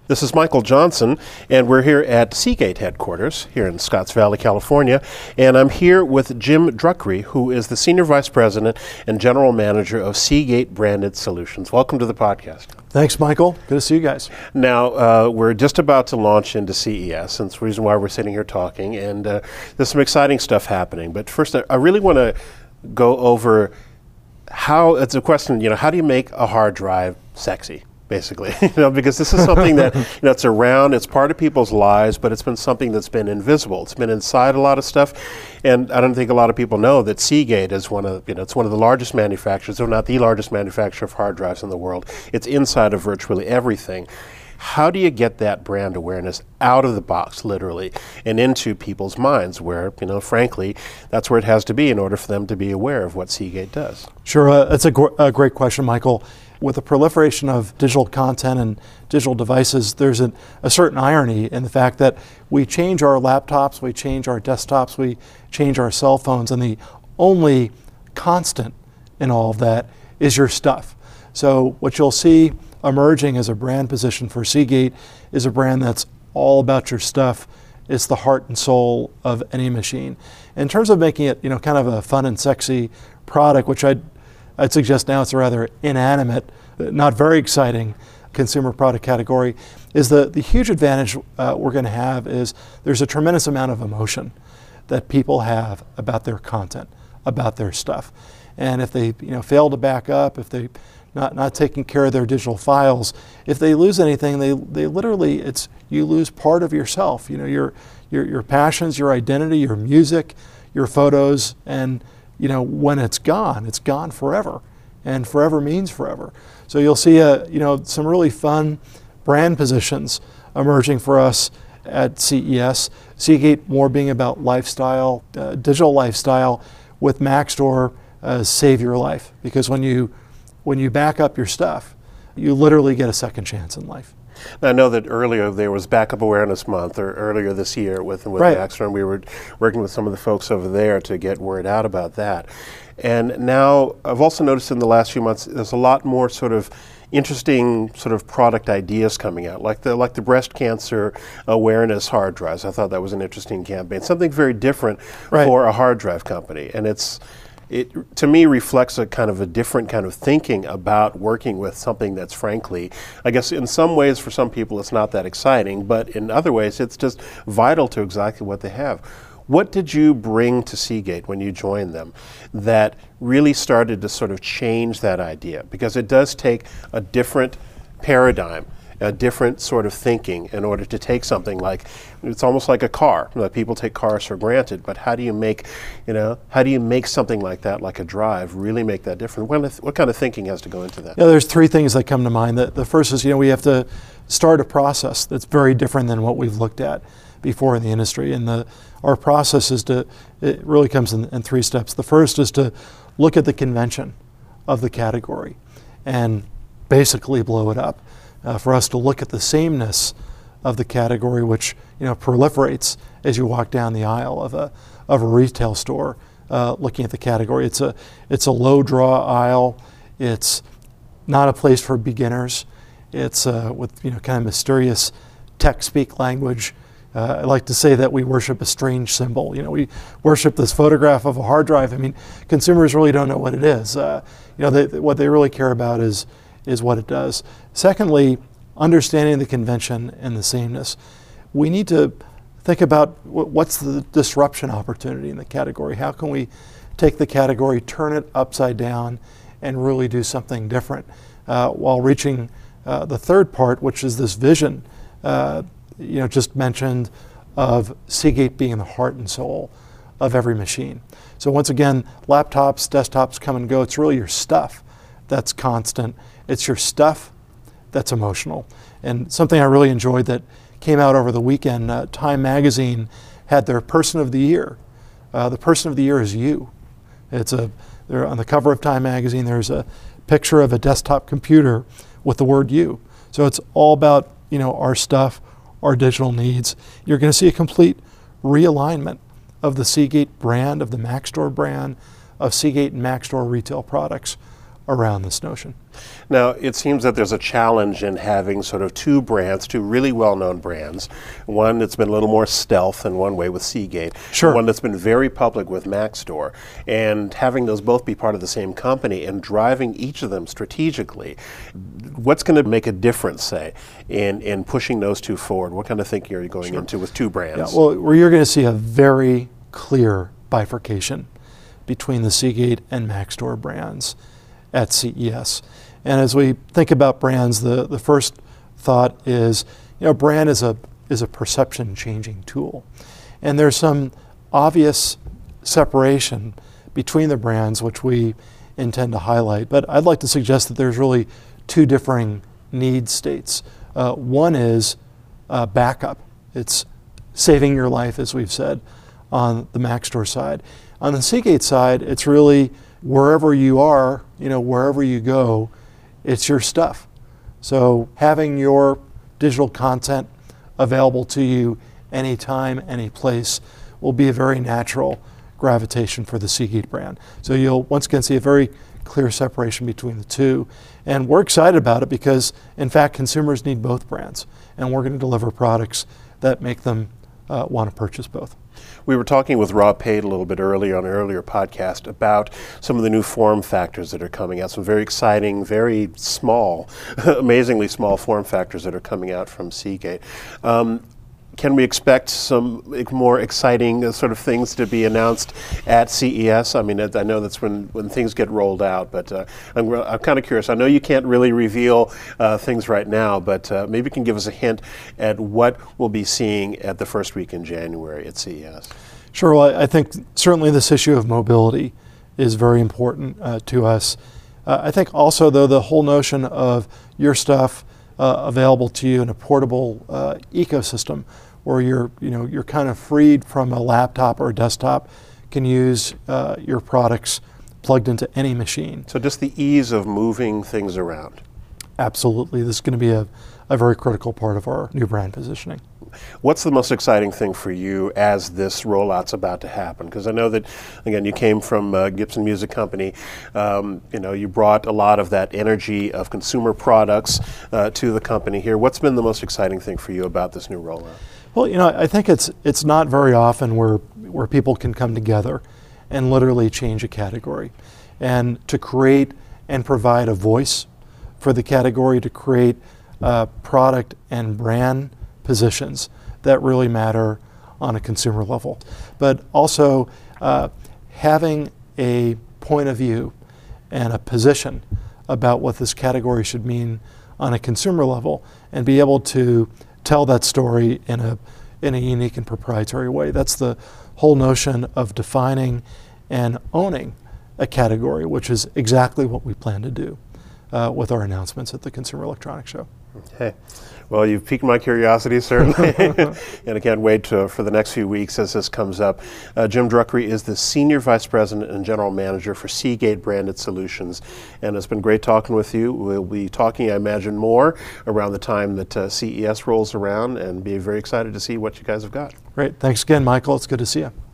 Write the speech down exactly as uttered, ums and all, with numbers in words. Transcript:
This is Michael Johnson, and we're here at Seagate headquarters here in Scotts Valley, California. And I'm here with Jim Druckery, who is the Senior Vice President and General Manager of Seagate Branded Solutions. Welcome to the podcast. Thanks, Michael. Good to see you guys. Now, uh, we're just about to launch into C E S, and it's the reason why we're sitting here talking. And uh, there's some exciting stuff happening. But first, I really want to go over how, it's a question, you know, how do you make a hard drive sexy? Basically, you know, because this is something that, you know, it's around, it's part of people's lives, but it's been something that's been invisible. It's been inside a lot of stuff, and I don't think a lot of people know that Seagate is one of, you know, it's one of the largest manufacturers, if not the largest manufacturer of hard drives in the world. It's inside of virtually everything. How do you get that brand awareness out of the box, literally, and into people's minds where, you know, frankly, that's where it has to be in order for them to be aware of what Seagate does? Sure, uh, that's a, gr- a great question, Michael. With the proliferation of digital content and digital devices, there's an, a certain irony in the fact that we change our laptops, we change our desktops, we change our cell phones, and the only constant in all of that is your stuff. So what you'll see emerging as a brand position for Seagate is a brand that's all about your stuff. It's the heart and soul of any machine. In terms of making it, you know, kind of a fun and sexy product, which I'd I'd suggest now it's a rather inanimate, not very exciting consumer product category, is the, the huge advantage uh, we're going to have is there's a tremendous amount of emotion that people have about their content, about their stuff. And if they you know fail to back up, if they not not taking care of their digital files, if they lose anything, they they literally, it's you lose part of yourself, you know, your your your passions, your identity, your music, your photos, and you know, when it's gone, it's gone forever, and forever means forever. So you'll see, a, you know, some really fun brand positions emerging for us at C E S. Seagate more being about lifestyle, uh, digital lifestyle, with MacStore uh, save your life, because when you when you back up your stuff, you literally get a second chance in life. I know that earlier there was Backup Awareness Month, or earlier this year with, with right. MacStore, and we were working with some of the folks over there to get word out about that. And now I've also noticed in the last few months there's a lot more sort of interesting sort of product ideas coming out, like the like the breast cancer awareness hard drives. I thought that was an interesting campaign, something very different right. for a hard drive company, and it's. It, to me, reflects a kind of a different kind of thinking about working with something that's frankly, I guess in some ways for some people it's not that exciting, but in other ways it's just vital to exactly what they have. What did you bring to Seagate when you joined them that really started to sort of change that idea? Because it does take a different paradigm, a different sort of thinking in order to take something like, it's almost like a car. You know, people take cars for granted, but how do you make, you know, how do you make something like that, like a drive, really make that different? What, what kind of thinking has to go into that? Yeah, there's three things that come to mind. The, the first is, you know, we have to start a process that's very different than what we've looked at before in the industry. And the, our process is to, it really comes in, in three steps. The first is to look at the convention of the category and basically blow it up. Uh, for us to look at the sameness of the category, which you know proliferates as you walk down the aisle of a of a retail store. Uh, looking at the category, it's a it's a low draw aisle. It's not a place for beginners. It's uh, with you know kind of mysterious tech speak language. Uh, I like to say that we worship a strange symbol. You know, we worship this photograph of a hard drive. I mean, consumers really don't know what it is. Uh, you know, they, what they really care about is. is what it does. Secondly, understanding the convention and the sameness. We need to think about w- what's the disruption opportunity in the category. How can we take the category, turn it upside down, and really do something different uh, while reaching uh, the third part, which is this vision, uh, you know, just mentioned of Seagate being the heart and soul of every machine. So once again, laptops, desktops come and go. It's really your stuff that's constant. It's your stuff that's emotional. And something I really enjoyed that came out over the weekend, uh, Time Magazine had their Person of the Year. Uh, the Person of the Year is you. It's a, they're on the cover of Time Magazine, there's a picture of a desktop computer with the word you. So it's all about you know our stuff, our digital needs. You're going to see a complete realignment of the Seagate brand, of the MacStore brand, of Seagate and MacStore retail products around this notion. Now, it seems that there's a challenge in having sort of two brands, two really well-known brands. One that's been a little more stealth in one way with Seagate. Sure. One that's been very public with Maxtor. And having those both be part of the same company and driving each of them strategically. What's going to make a difference, say, in, in pushing those two forward? What kind of thinking are you going Sure. into with two brands? Yeah, well, where you're going to see a very clear bifurcation between the Seagate and Maxtor brands at C E S. And as we think about brands, the, the first thought is, you know, brand is a is a perception changing tool. And there's some obvious separation between the brands which we intend to highlight. But I'd like to suggest that there's really two differing need states. Uh, one is uh, backup. It's saving your life, as we've said, on the Maxtor side. On the Seagate side, it's really wherever you are, you know, wherever you go, it's your stuff. So having your digital content available to you anytime, any place will be a very natural gravitation for the Seagate brand. So you'll once again see a very clear separation between the two. And we're excited about it because, in fact, consumers need both brands. And we're going to deliver products that make them uh, want to purchase both. We were talking with Rob Pate a little bit earlier on an earlier podcast about some of the new form factors that are coming out, some very exciting, very small, amazingly small form factors that are coming out from Seagate. Um, Can we expect some more exciting uh, sort of things to be announced at C E S? I mean, I know that's when, when things get rolled out, but uh, I'm, I'm kind of curious. I know you can't really reveal uh, things right now, but uh, maybe you can give us a hint at what we'll be seeing at the first week in January at C E S. Sure. Well, I think certainly this issue of mobility is very important uh, to us. Uh, I think also, though, the whole notion of your stuff uh, available to you in a portable uh, ecosystem, where you're, you know, you're kind of freed from a laptop or a desktop, can use uh, your products plugged into any machine. So just the ease of moving things around. Absolutely. This is going to be a, a very critical part of our new brand positioning. What's the most exciting thing for you as this rollout's about to happen? Because I know that, again, you came from uh, Gibson Music Company. Um, you know, you brought a lot of that energy of consumer products uh, to the company here. What's been the most exciting thing for you about this new rollout? Well, you know, I think it's it's not very often where where people can come together and literally change a category, and to create and provide a voice for the category, to create uh, product and brand positions that really matter on a consumer level, but also uh, having a point of view and a position about what this category should mean on a consumer level, and be able to tell that story in a in a unique and proprietary way. That's the whole notion of defining and owning a category, which is exactly what we plan to do uh, with our announcements at the Consumer Electronics Show. Okay. Well, you've piqued my curiosity, certainly, and I can't wait to, for the next few weeks as this comes up. Uh, Jim Druckery is the Senior Vice President and General Manager for Seagate Branded Solutions, and it's been great talking with you. We'll be talking, I imagine, more around the time that uh, C E S rolls around, and be very excited to see what you guys have got. Great. Thanks again, Michael. It's good to see you.